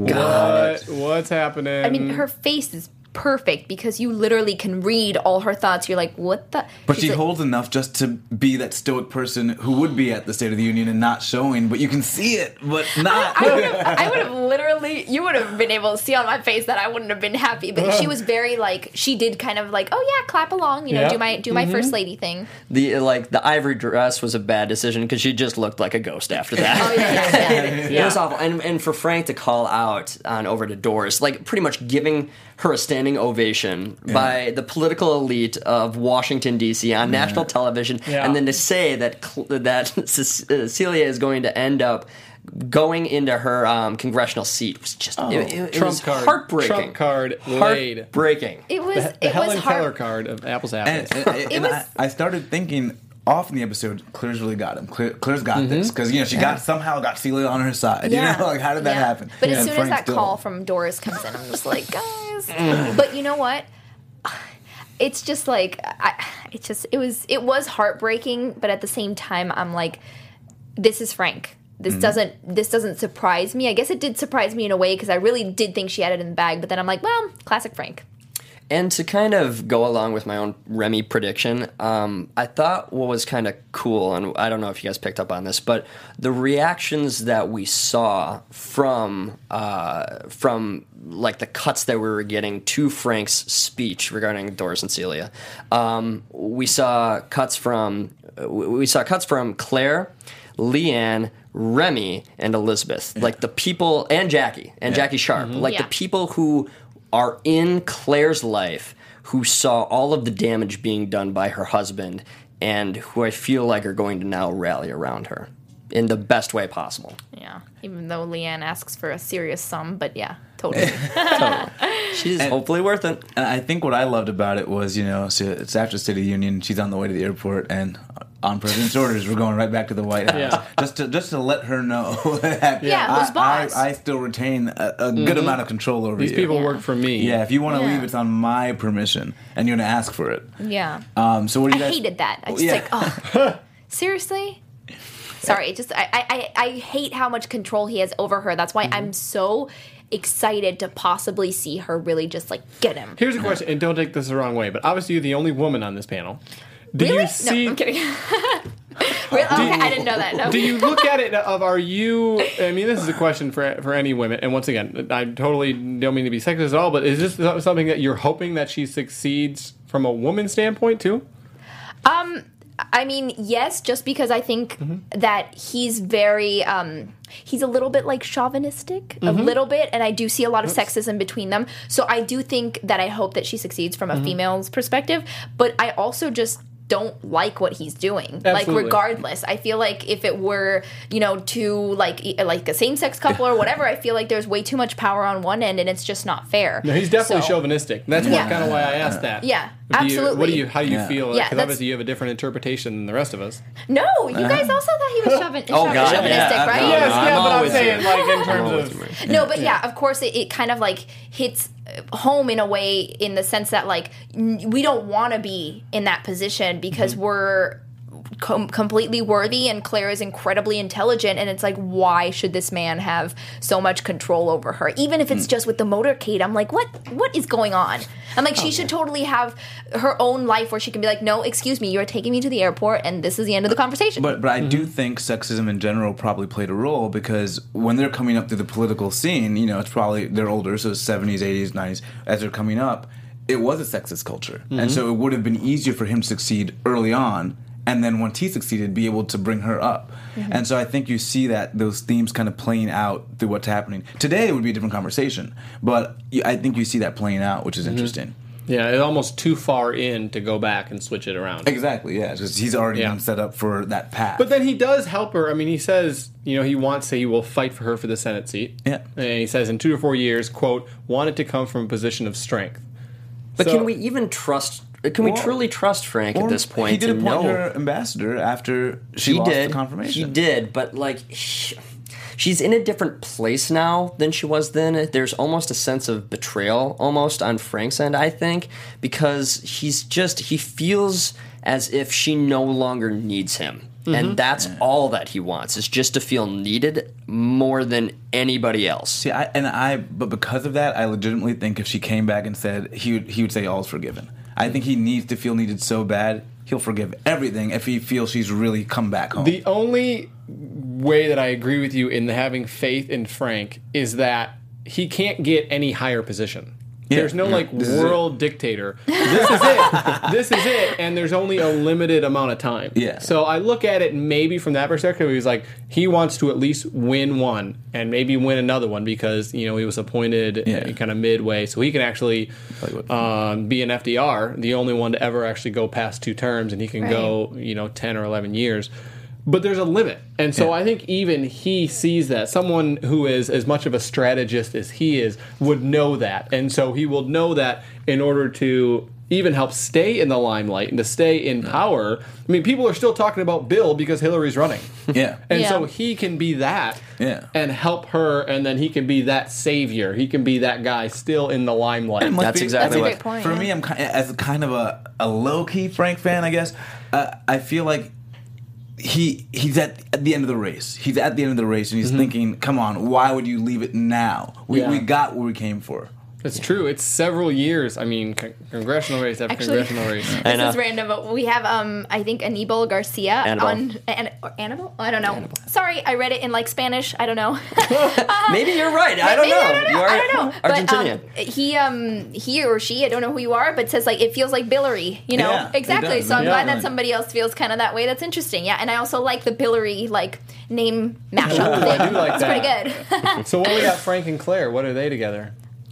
what, what's happening? I mean, her face is perfect because you literally can read all her thoughts. You're like, what the? But She's she like, holds enough just to be that stoic person who would be at the State of the Union and not showing, but you can see it, but not. I would have, I would have literally, you would have been able to see on my face that I wouldn't have been happy. But she was very like, she did kind of like, oh yeah, clap along, you know, Yeah. do my do my first lady thing. The like the ivory dress was a bad decision because she just looked like a ghost after that. Oh yeah, yeah, yeah. It was awful. And, and for Frank to call out on over to Doris, like pretty much giving her a standing ovation by the political elite of Washington, D C on national television, Yeah. and then to say that Cl- that Cecilia is going to end up going into her um, congressional seat was just it, it, it Trump was card, heartbreaking. Trump card laid. Heartbreaking. It was, The, the it Helen was hard. Keller card of apples to apples. And, and, and was- I, I started thinking off in the episode, Claire's really got him. Claire, Claire's got Mm-hmm. this because you know she got somehow got Celia on her side. You know, like how did that Yeah. happen? But as And soon Frank as that still- call from Doris comes in, I'm just like, guys. But you know what? It's just like, I, it's just, it was, it was heartbreaking. But at the same time, I'm like, this is Frank. This doesn't, this doesn't surprise me. I guess it did surprise me in a way because I really did think she had it in the bag. But then I'm like, well, classic Frank. And to kind of go along with my own Remy prediction, um, I thought what was kind of cool, and I don't know if you guys picked up on this, but the reactions that we saw from uh, from like the cuts that we were getting to Frank's speech regarding Doris and Celia, um, we saw cuts from we saw cuts from Claire, Leanne, Remy, and Elizabeth, like the people, and Jackie and Jackie Sharp, like Yeah. the people who are in Claire's life who saw all of the damage being done by her husband and who I feel like are going to now rally around her in the best way possible. Yeah. Even though Leanne asks for a serious sum, but yeah, totally. She's hopefully worth it. And I think what I loved about it was, you know, so it's after State of the Union. She's on the way to the airport, and on President's orders, we're going right back to the White House, Yeah. just to just to let her know that Yeah, I, who's boss? I, I still retain a, a good amount of control over These you. people Yeah. work for me. Yeah, if you want to Yeah. leave, it's on my permission, and you're going to ask for it. yeah. Um, so what do you I guys? hated that. I just Yeah. like, oh, seriously? Sorry, it just I, I, I I hate how much control he has over her. That's why Mm-hmm. I'm so excited to possibly see her really just like get him. Here's a question, and don't take this the wrong way, but obviously you're the only woman on this panel. Do Really? you see? No, I'm kidding. Really? Okay, I didn't know that. No. Do you look at it of are you? I mean, this is a question for for any women. And once again, I totally don't mean to be sexist at all, but is this something that you're hoping that she succeeds from a woman's standpoint too? Um, I mean, yes, just because I think Mm-hmm. that he's very, um, he's a little bit like chauvinistic, a little bit, and I do see a lot of sexism between them. So I do think that I hope that she succeeds from a Mm-hmm. female's perspective, but I also just don't like what he's doing. Like, Absolutely. regardless, I feel like if it were, you know, two like e- like a same sex couple or whatever, I feel like there's way too much power on one end, and it's just not fair. No, he's definitely So- chauvinistic. That's Yeah. what kind of why I asked that. Yeah, Do you- absolutely. what do you? How do you Yeah. feel? Yeah, Because that's- obviously you have a different interpretation than the rest of us. No, you guys also thought he was chauvin- Oh, God, chauvinistic, yeah. right? No, Yes, no, yeah, I'm but I'm always saying here. like in I'm terms always of. here. No, but yeah, of course, it, it kind of like hits home in a way in the sense that like n- we don't want to be in that position because Mm-hmm. we're com- completely worthy and Claire is incredibly intelligent, and it's like, why should this man have so much control over her? Even if it's Mm. just with the motorcade, I'm like, what what is going on? I'm like, she should totally have her own life where she can be like, no, excuse me, you're taking me to the airport and this is the end of the conversation. But but I do think sexism in general probably played a role because when they're coming up through the political scene, you know, it's probably they're older, so seventies, eighties, nineties, as they're coming up, it was a sexist culture, and so it would have been easier for him to succeed early on, and then once he succeeded, be able to bring her up. And so I think you see that those themes kind of playing out through what's happening today. It would be a different conversation, but you- I think you see that playing out, which is interesting. Yeah, it's almost too far in to go back and switch it around. Exactly, yeah, because he's already Yeah. been set up for that path. But then he does help her. I mean, he says, you know, he wants to, he will fight for her for the Senate seat. Yeah. And he says in two to four years, quote, want it to come from a position of strength. But So- can we even trust? Can we Well, truly trust Frank at Or this point? he did to appoint know? her ambassador after she He lost did. the confirmation. He did, but like, sh- she's in a different place now than she was then. There's almost a sense of betrayal, almost on Frank's end, I think, because he's just he feels as if she no longer needs him. And that's all that he wants, is just to feel needed more than anybody else. See, I, and I, but because of that, I legitimately think if she came back and said he would, he would say all's forgiven. I think he needs to feel needed so bad he'll forgive everything if he feels she's really come back home. The only way that I agree with you in having faith in Frank is that he can't get any higher position. Yeah. There's no like This is world dictator. This is it. This is it. And there's only a limited amount of time. Yeah. So I look at it maybe from that perspective. He's like, he wants to at least win one and maybe win another one because, you know, he was appointed Yeah. kind of midway. So he can actually um, be an F D R, the only one to ever actually go past two terms, and he can Right. go, you know, ten or eleven years. But there's a limit. And so Yeah. I think even he sees that. Someone who is as much of a strategist as he is would know that. And so he will know that in order to even help stay in the limelight and to stay in power. I mean, people are still talking about Bill because Hillary's running. yeah. And Yeah. so he can be that Yeah. and help her, and then he can be that savior. He can be that guy still in the limelight. It must That's be- exactly That's a what- great point. For yeah. me, I'm kind as kind of a, a low key Frank fan, I guess. Uh, I feel like he he's at, at the end of the race. He's at the end of the race, and he's thinking, "Come on, why would you leave it now? We Yeah. we got what we came for." It's true. It's several years. I mean, con- congressional race after Actually- congressional race. I This know. is random, but we have, um, I think, Anibal Garcia Annabelle. on An- or Annabelle. I don't know. Sorry, I read it in like Spanish. I don't know. Maybe you're right. I don't Maybe, know. I don't know. You are I don't know. But, Argentinian. um, he, um, he or she, I don't know who you are, but says like it feels like Billary. You know, Yeah, it exactly. does. So I'm Yeah. glad that somebody else feels kind of that way. That's interesting. Yeah, and I also like the Billary like name mashup thing. I do like It's that. pretty good. So when we got Frank and Claire, what are they together?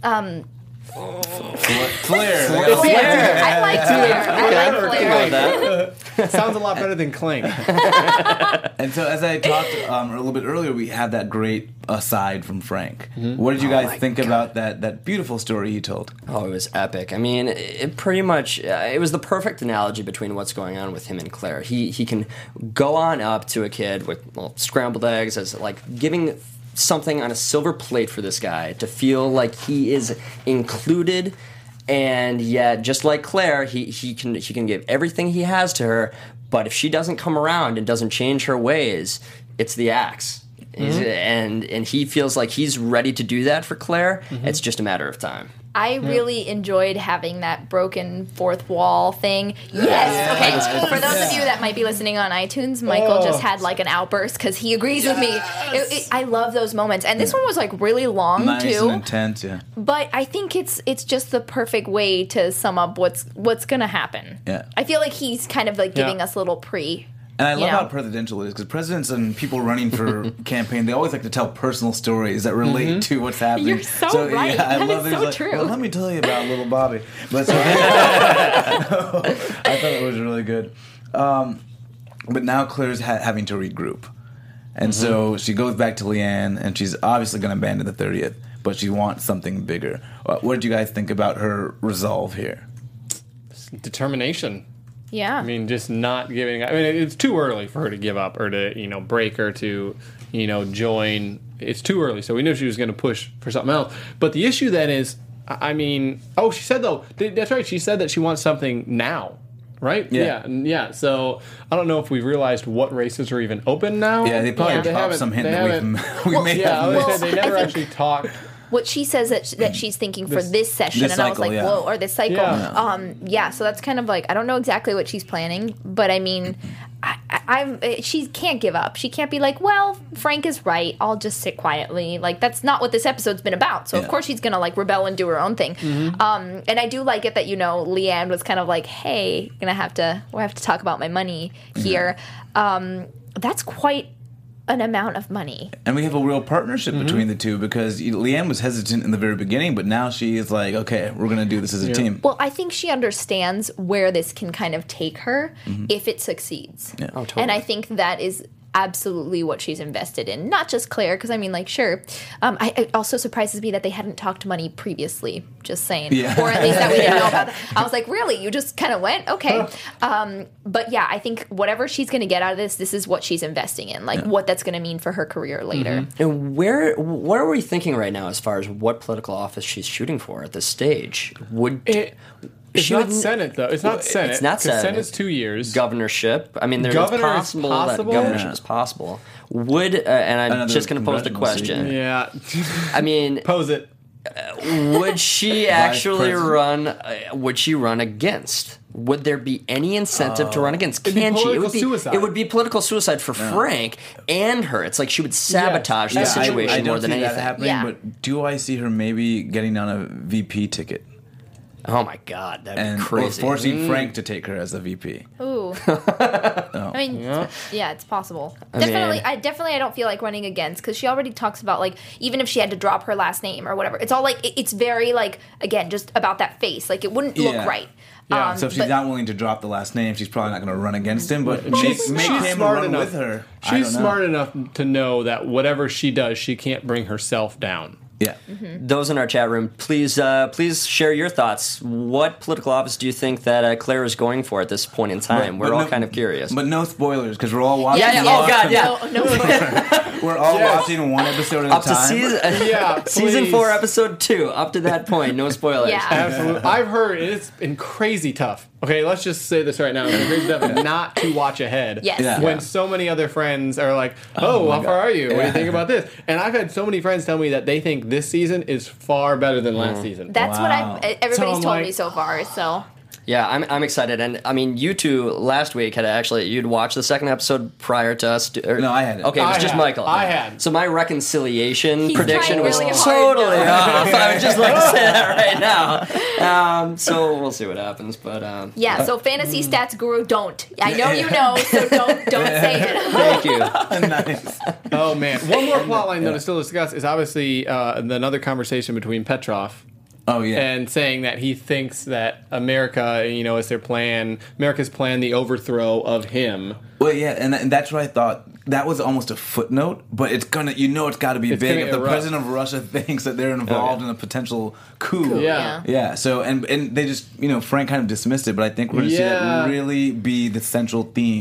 Claire, Claire. I like Claire. I like Think Claire. about that. Sounds a lot better than Clink. And so, as I talked um, a little bit earlier, we had that great aside from Frank. What did you guys think about that that beautiful story he told? Oh, it was epic. I mean, it, it pretty much uh, it was the perfect analogy between what's going on with him and Claire. He he can go on up to a kid with well, scrambled eggs as like giving something on a silver plate for this guy to feel like he is included. And yet, just like Claire, he, he can he can give everything he has to her, but if she doesn't come around and doesn't change her ways, it's the axe. He's- And and he feels like he's ready to do that for Claire. It's just a matter of time. I really enjoyed having that broken fourth wall thing. Yes. Okay. For those of you that might be listening on iTunes, Michael Oh. just had like an outburst because he agrees with me. It, it, I love those moments, and this one was like really long Nice too. and intense, yeah. But I think it's it's just the perfect way to sum up what's what's gonna happen. Yeah. I feel like he's kind of like giving Yeah. us a little pre. And I love you know? how presidential it is, because presidents and people running for campaign, they always like to tell personal stories that relate Mm-hmm. to what's happening. You're so right. Yeah, I That love is it. He's so like, true. Well, let me tell you about little Bobby. But so, I thought it was really good. Um, but now Claire's ha- having to regroup. And Mm-hmm. so she goes back to Leanne, and she's obviously going to abandon the thirtieth, but she wants something bigger. Uh, what did you guys think about her resolve here? Determination. Yeah. I mean, just not giving. I mean, it's too early for her to give up or to, you know, break or to, you know, join. It's too early. So we knew she was going to push for something else. But the issue then is, I I mean, oh, she said though. th- That's right. She said that she wants something now, right? Yeah. yeah, and- yeah. So I don't know if we've realized what races are even open now. Yeah, they probably Yeah. They dropped haven't- some hint they that we, haven't- we may Yeah, I have was missed. gonna say they never I think- actually talked. What she says that that she's thinking for This- this session, this and I was cycle, like, yeah. whoa, or this cycle. Yeah. Um, yeah. So that's kind of like I don't know exactly what she's planning, but I mean, I, I, I'm eh, she can't give up. She can't be like, well, Frank is right. I'll just sit quietly. Like that's not what this episode's been about. So Yeah. of course she's gonna like rebel and do her own thing. Um, and I do like it that you know Leanne was kind of like, hey, gonna have to we have to talk about my money here. Um, that's quite an amount of money. And we have a real partnership Mm-hmm. between the two, because you- Leanne was hesitant in the very beginning, but now she is like, okay, we're going to do this as a team. Well, I think she understands where this can kind of take her if it succeeds. Yeah. Oh, totally. And I think that is absolutely what she's invested in. Not just Claire, because I mean, like, sure. Um, I, it also surprises me that they hadn't talked money previously, just saying. Yeah. Or at least that we didn't know about that. I was like, really? You just kind of went? Okay. Um, but yeah, I think whatever she's going to get out of this, this is what she's investing in. Like, what that's going to mean for her career later. And where what are we thinking right now as far as what political office she's shooting for at this stage? Would It, it's She not would- Senate though. It's not Senate. it's not 'cause Senate. Senate's two years. governorship? I mean, there's Governor is possible, possible? that governorship Yeah. is possible. Would uh, and I'm Another just going to pose the congressional seat. question. yeah. I mean, Pose it. would she actually president. run? Uh, would she run against? Would there be any incentive to run against? It'd be Can she? It political would be. suicide. It would be political suicide for Frank and her. It's like she would sabotage Yeah, the I- situation I, I don't more than see anything. that happening, Yeah. but do I see her maybe getting on a V P ticket Oh my God, that'd and be or crazy. forcing Frank to take her as a V P? Ooh. I mean, Yeah. yeah, it's possible. definitely, mean- I definitely I don't feel like running against because she already talks about like even if she had to drop her last name or whatever, it's all like it- it's very like again just about that face. Like it wouldn't look Yeah. right. Yeah, Um, So if she's but- not willing to drop the last name, she's probably not going to run against him. But She's, make she's him smart run enough. with her. I She's don't know. smart enough to know that whatever she does, she can't bring herself down. Yeah. Those in our chat room, please, uh, please share your thoughts. What political office do you think that uh, Claire is going for at this point in time? But- We're but all no- kind of curious. But no spoilers, because we're all watching. Yeah, yeah, Yes, oh, God, yeah. No, no, We're all Yes. watching one episode at up a to time. season, Yeah, season please. four, episode two. Up to that point, no spoilers. Yeah. Absolutely. I've heard it's been crazy tough. Okay, let's just say this right now. It's been crazy tough not to watch ahead. Yes. Yeah. When so many other friends are like, oh, my how far God. are you? What do Yeah. you think about this? And I've had so many friends tell me that they think this season is far better than last season. that's what Wow. I everybody's So I'm told like- me so far. So Yeah, I'm, I'm excited. And I mean, you two last week had actually, you'd watched the second episode prior to us. do- or- No, I hadn't. Okay, it was I just had. Michael. I had. So my reconciliation He's prediction trying was really hard totally now. off. I would just like to say that right now. Um, so we'll see what happens. But um, yeah, so fantasy stats guru, don't. I know you know, so don't don't say it. thank you. Nice. Oh, man. One more plotline though to still discuss is obviously uh, another conversation between Petrov Oh yeah. and saying that he thinks that America, you know, is their plan. America's plan the overthrow of him. Well, yeah, and, and that's what I thought. That was almost a footnote, but it's gonna, you know, it's got to be It's big gonna if the erupt. president of Russia thinks that they're involved in a potential coup. Yeah. Yeah. So and and they just, you know, Frank kind of dismissed it, but I think we're gonna see Yeah. that really be the central theme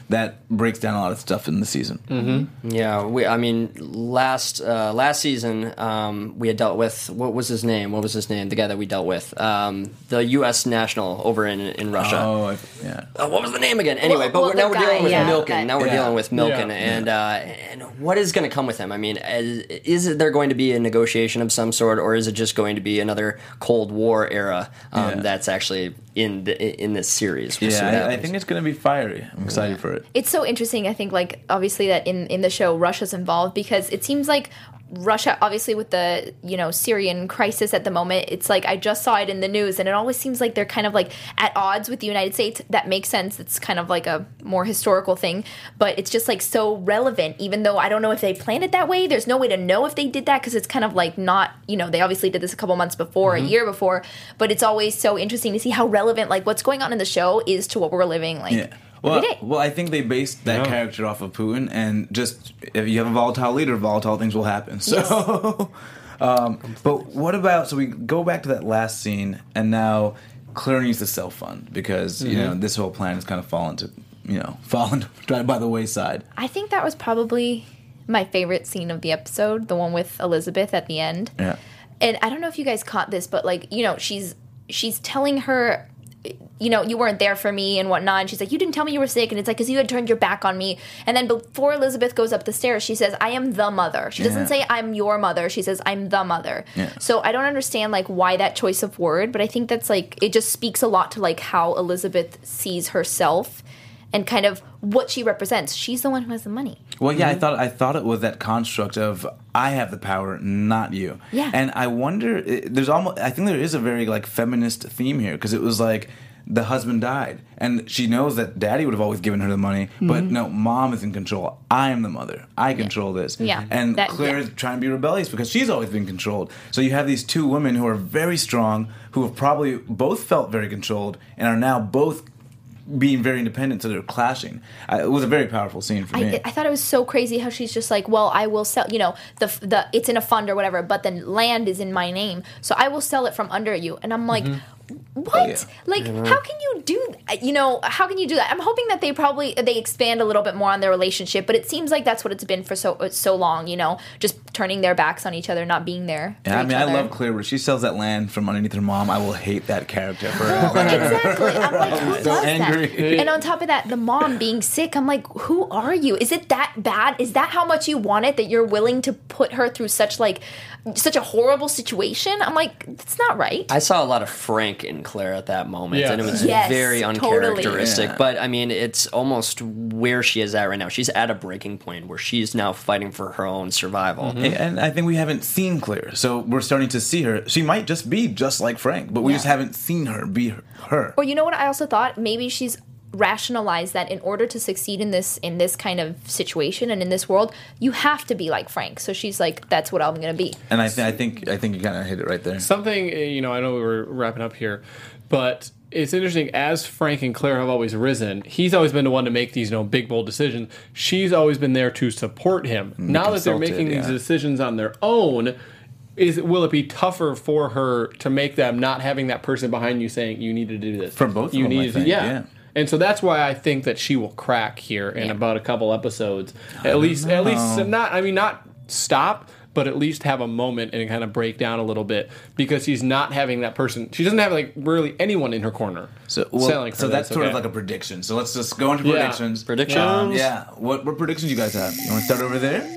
that breaks down a lot of stuff in the season. Mm-hmm. Yeah, we. I mean, last uh, last season um, we had dealt with what was his name? What was his name? The guy that we dealt with, um, the U S national over in in Russia. Oh, I- yeah. Uh, what was the name again? Anyway, Well, but well, we're, now the we're dealing guy, with yeah, Milken. that- Now we're Yeah. dealing with Milken, Yeah. and uh, and what is going to come with him? I mean, is, is there going to be a negotiation of some sort, or is it just going to be another Cold War era um, Yeah. that's actually in the, in this series? We'll see what Yeah, I, I happens. think it's going to be fiery. I'm excited for it. It's so interesting, I think, like, obviously that in, in the show Russia's involved, because it seems like Russia, obviously with the, you know, Syrian crisis at the moment, it's like I just saw it in the news, and it always seems like they're kind of like at odds with the United States. That makes sense. It's kind of like a more historical thing, but it's just like so relevant, even though I don't know if they planned it that way. There's no way to know if they did that, because it's kind of like not, you know, they obviously did this a couple months before, Mm-hmm. a year before, but it's always so interesting to see how relevant, like, what's going on in the show is to what we're living, like, Yeah. Well, every day. well, I think they based that Yeah. character off of Putin, and just if you have a volatile leader, volatile things will happen. So, um, but what about? So we go back to that last scene, and now Claire needs to self fund because you know this whole plan has kind of fallen to you know fallen by the wayside. I think that was probably my favorite scene of the episode, the one with Elizabeth at the end. Yeah. And I don't know if you guys caught this, but like, you know, she's she's telling her, you know, you weren't there for me and whatnot. And she's like, you didn't tell me you were sick. And it's like, because you had turned your back on me. And then before Elizabeth goes up the stairs, she says, I am the mother. She doesn't Yeah. say I'm your mother. She says, I'm the mother. Yeah. So I don't understand like why that choice of word, but I think that's like, it just speaks a lot to like how Elizabeth sees herself and kind of what she represents. She's the one who has the money. Well, yeah, I thought I thought it was that construct of I have the power, not you. Yeah. And I wonder, it- there's almost, I think there is a very like feminist theme here because it was like the husband died, and she knows that daddy would have always given her the money, but no, mom is in control. I am the mother. I control this. Yeah. And That- Claire yeah. is trying to be rebellious because she's always been controlled. So you have these two women who are very strong, who have probably both felt very controlled, and are now both being very independent, so they're clashing. I, it was a very powerful scene for me. I, I thought it was so crazy how she's just like, well, I will sell, you know, the the it's in a fund or whatever, but then land is in my name, so I will sell it from under you. And I'm like, what? Oh, yeah. Like, how can you do that? You know, how can you do that? I'm hoping that they probably they expand a little bit more on their relationship, but it seems like that's what it's been for so so long. You know, just turning their backs on each other, not being there. Yeah, for I each mean, I other. love Claire, but she sells that land from underneath her mom. I will hate that character forever. Exactly. I'm like, who so does angry. that? And on top of that, the mom being sick, I'm like, who are you? Is it that bad? Is that how much you want it that you're willing to put her through such like such a horrible situation? I'm like, that's not right. I saw a lot of Frank in Claire at that moment, Yeah. and it was Yes, very totally. uncharacteristic. Yeah. But I mean, it's almost where she is at right now. She's at a breaking point where she's now fighting for her own survival. And I think we haven't seen Claire, so we're starting to see her. She might just be just like Frank, but we Yeah. just haven't seen her be her. her. Or you know what I also thought? Maybe she's rationalized that in order to succeed in this in this kind of situation and in this world, you have to be like Frank. So she's like, that's what I'm going to be. And I, th- I think I think you kind of hit it right there. Something, uh, you know, I know we were wrapping up here, but it's interesting. As Frank and Claire have always risen, he's always been the one to make these, you know, big, bold decisions. She's always been there to support him. Now that they're consulted, making these yeah. decisions on their own, is will it be tougher for her to make them not having that person behind you saying you need to do this For both of you them, I need to- think, yeah. And so that's why I think that she will crack here in about a couple episodes. At least, at least not. I mean, not stop, but at least have a moment and kind of break down a little bit because she's not having that person. She doesn't have like really anyone in her corner. So, well, selling for so that's this, sort of okay. like a prediction. So let's just go into Yeah. predictions. Predictions? Um, yeah. What what predictions you guys have? You want to start over there?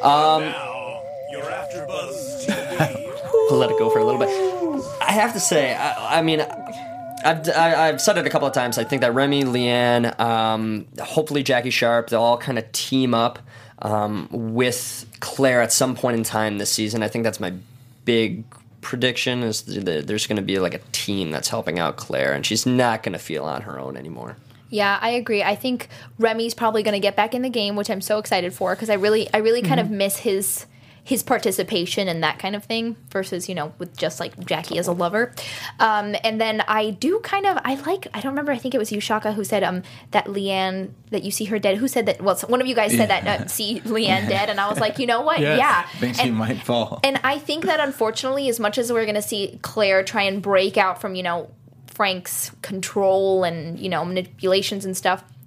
Now, you're after Buzz T V. I'll let it go for a little bit. I have to say, I, I mean, I've, I, I've said it a couple of times. I think that Remy, Leanne, um, hopefully Jackie Sharp, they'll all kind of team up um, with Claire at some point in time this season. I think that's my big prediction is that there's going to be like a team that's helping out Claire, and she's not going to feel on her own anymore. Yeah, I agree. I think Remy's probably going to get back in the game, which I'm so excited for because I really, I really kind of miss his his participation and that kind of thing versus, you know, with just like Jackie as a lover. Um, and then I do kind of, I like, I don't remember, I think it was you, Shaka, who said um, that Leanne, that you see her dead. Who said that? Well, one of you guys said that, uh, see Leanne dead. And I was like, you know what? Yes. Yeah. I think she And- might fall. And I think that unfortunately, as much as we're going to see Claire try and break out from, you know, Frank's control and, you know, manipulations and stuff,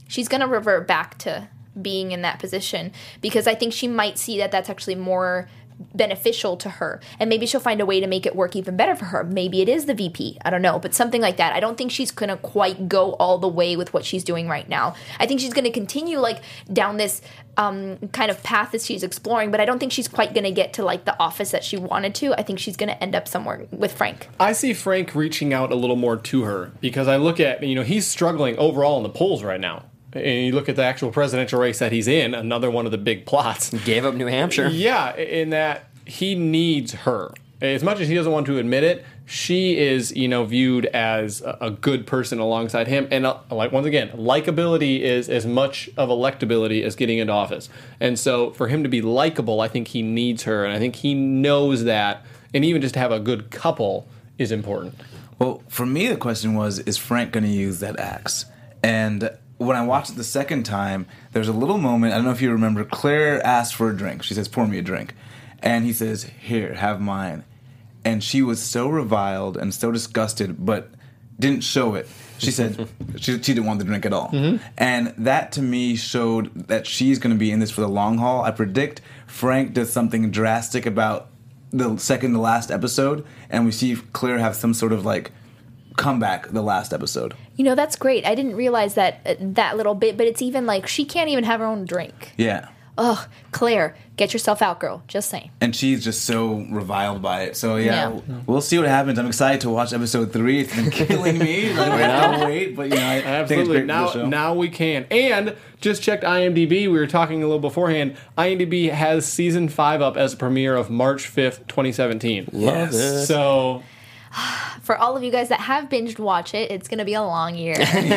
she's going to revert back to being in that position, because I think she might see that that's actually more beneficial to her, and maybe she'll find a way to make it work even better for her. Maybe it is the V P, I don't know, but something like that. I don't think she's gonna quite go all the way with what she's doing right now. I think she's gonna continue like down this um, kind of path that she's exploring, but I don't think she's quite gonna get to like the office that she wanted to. I think she's gonna end up somewhere with Frank. I see Frank reaching out a little more to her, because I look at, you know, he's struggling overall in the polls right now. And you look at the actual presidential race that he's in, another one of the big plots. Gave up New Hampshire. Yeah, in that he needs her. As much as he doesn't want to admit it, she is, you know, viewed as a, a good person alongside him. And uh, like once again, likability is as much of electability as getting into office. And so for him to be likable, I think he needs her. And I think he knows that. And even just to have a good couple is important. Well, for me, the question was, is Frank going to use that axe? And when I watched it the second time, there's a little moment, I don't know if you remember, Claire asked for a drink. She says, pour me a drink. And he says, here, have mine. And she was so reviled and so disgusted, but didn't show it. She said she, she didn't want the drink at all. Mm-hmm. And that, to me, showed that she's going to be in this for the long haul. I predict Frank does something drastic about the second to last episode, and we see Claire have some sort of, like, comeback the last episode. You know, that's great. I didn't realize that uh, that little bit, but it's even like she can't even have her own drink. Yeah. Ugh, Claire, get yourself out, girl. Just saying. And she's just so reviled by it. So, yeah, Yeah. we'll see what happens. I'm excited to watch episode three. It's been killing me. Like, we have to wait, but, you know, I Absolutely. think it's great Now, for the show. now we can. And just checked IMDb. We were talking a little beforehand. IMDb has season five up as a premiere of March fifth, twenty seventeen. Love it. So For all of you guys that have binged watch it, it's going to be a long year.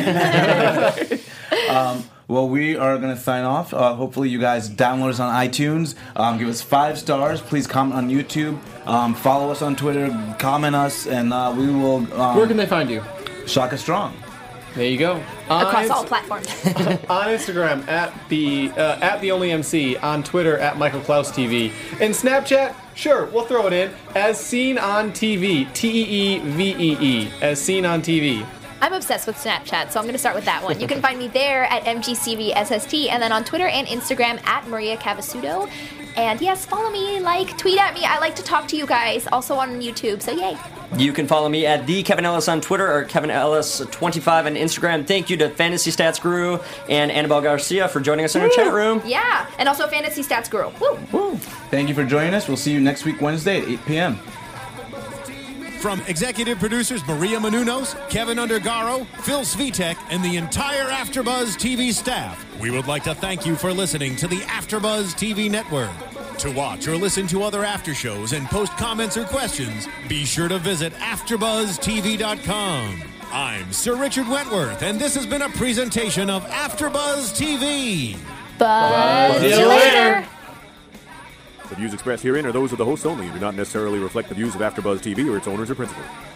um, well, we are going to sign off. Uh, hopefully you guys download us on iTunes. Um, give us five stars. Please comment on YouTube. Um, follow us on Twitter. Comment us, and uh, we will... Um, where can they find you? Shaka Strong. There you go. Across on all platforms. on Instagram at the uh, at the Only M C, on Twitter at Michael Klaus T V, and Snapchat. Sure, we'll throw it in as seen on T V. T E E V E E as seen on T V. I'm obsessed with Snapchat, so I'm going to start with that one. You can find me there at M G C V S S T, and then on Twitter and Instagram at Maria Cavasudo. And yes, follow me, like, tweet at me. I like to talk to you guys, also on YouTube, so yay. You can follow me at the Kevin Ellis on Twitter or Kevin Ellis twenty-five on Instagram. Thank you to Fantasy Stats Guru and Annabelle Garcia for joining us in our Woo! chat room. Yeah, and also Fantasy Stats Guru. Woo! Woo. Thank you for joining us. We'll see you next week, Wednesday at eight p.m. From executive producers Maria Menounos, Kevin Undergaro, Phil Svitek, and the entire AfterBuzz T V staff, we would like to thank you for listening to the AfterBuzz T V network. To watch or listen to other after shows and post comments or questions, be sure to visit after buzz T V dot com. I'm Sir Richard Wentworth, and this has been a presentation of AfterBuzz T V. Buzz See you you later. later. The views expressed herein are those of the hosts only and do not necessarily reflect the views of AfterBuzz T V or its owners or principals.